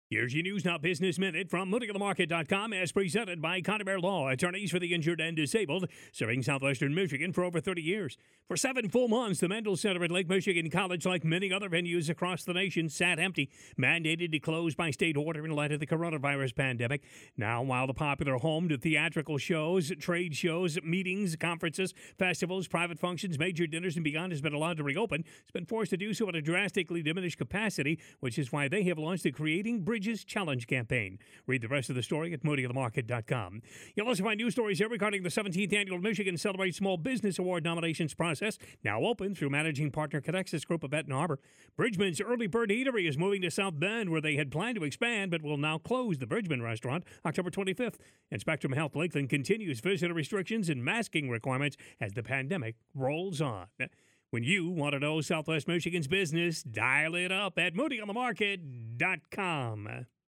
Here's your News Now Business Minute from MooneyOnTheMarket.com as presented by Conner Law, attorneys for the injured and disabled, serving southwestern Michigan for over 30 years. For 7 full months, the Mendel Center at Lake Michigan College, like many other venues across the nation, sat empty, mandated to close by state order in light of the coronavirus pandemic. Now, while the popular home to theatrical shows, trade shows, meetings, conferences, festivals, private functions, major dinners, and beyond has been allowed to reopen, it's been forced to do so at a drastically diminished capacity, which is why they have launched the Creating Bridges Challenge campaign. Read the rest of the story at MooneyOnTheMarket.com. You'll also find news stories here regarding the 17th Annual Michigan Celebrate Small Business Award nominations process, now open through managing partner Codexis Group of Benton Harbor. Bridgman's Early Bird Eatery is moving to South Bend, where they had planned to expand, but will now close the Bridgman restaurant October 25th. And Spectrum Health Lakeland continues visitor restrictions and masking requirements as the pandemic rolls on. When you want to know Southwest Michigan's business, dial it up at MooneyOnTheMarket.com.